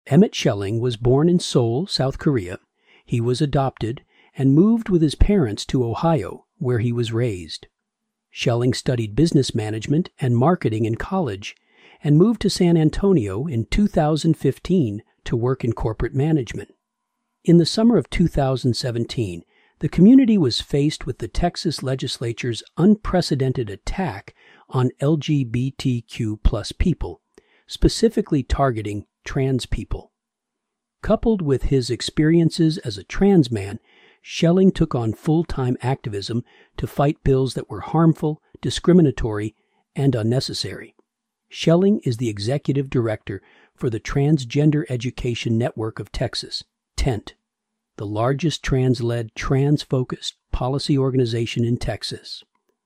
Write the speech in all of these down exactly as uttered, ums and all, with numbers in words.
Emmett Schelling was born in Seoul, South Korea. He was adopted and moved with his parents to Ohio, where he was raised. Schelling studied business management and marketing in college and moved to San Antonio in two thousand fifteen to work in corporate management. In the summer of two thousand seventeen, the community was faced with the Texas legislature's unprecedented attack on L G B T Q plus people, specifically targeting trans people. Coupled with his experiences as a trans man, Schelling took on full-time activism to fight bills that were harmful, discriminatory, and unnecessary. Schelling is the executive director for the Transgender Education Network of Texas, T E N T, the largest trans-led, trans-focused policy organization in Texas.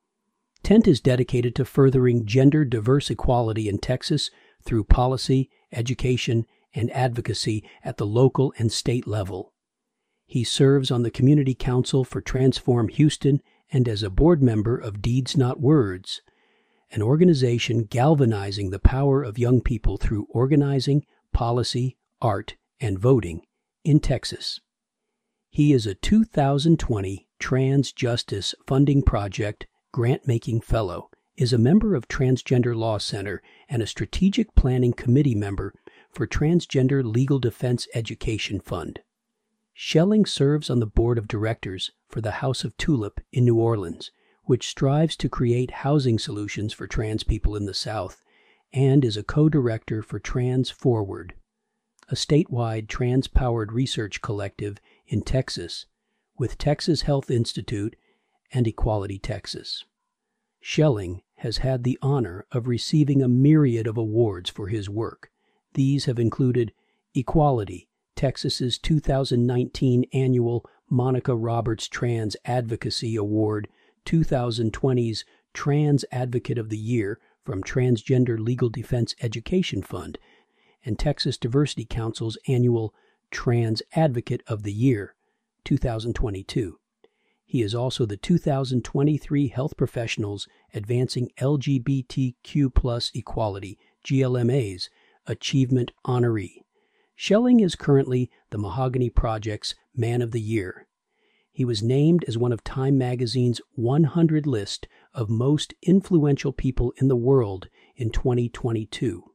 T E N T is dedicated to furthering gender-diverse equality in Texas through policy, education, and advocacy at the local and state level. He serves on the Community Council for Transform Houston and as a board member of Deeds Not Words, an organization galvanizing the power of young people through organizing, policy, art, and voting in Texas. He is a two thousand twenty Trans Justice Funding Project Grant-Making Fellow, is a member of Transgender Law Center, and a Strategic Planning Committee member for Transgender Legal Defense Education Fund. Schelling serves on the board of directors for the House of Tulip in New Orleans, which strives to create housing solutions for trans people in the South, and is a co-director for Trans Forward, a statewide trans-powered research collective in Texas with Texas Health Institute and Equality Texas. Schelling has had the honor of receiving a myriad of awards for his work. These have included Equality, Texas's two thousand nineteen annual Monica Roberts Trans Advocacy Award, twenty twenty's Trans Advocate of the Year from Transgender Legal Defense Education Fund, and Texas Diversity Council's annual Trans Advocate of the Year, two thousand twenty-two. He is also the two thousand twenty-three Health Professionals Advancing L G B T Q plus Equality, G L M A's, Achievement Honoree. Schelling is currently the Mahogany Project's Man of the Year. He was named as one of Time magazine's one hundred list of most influential people in the world in twenty twenty-two.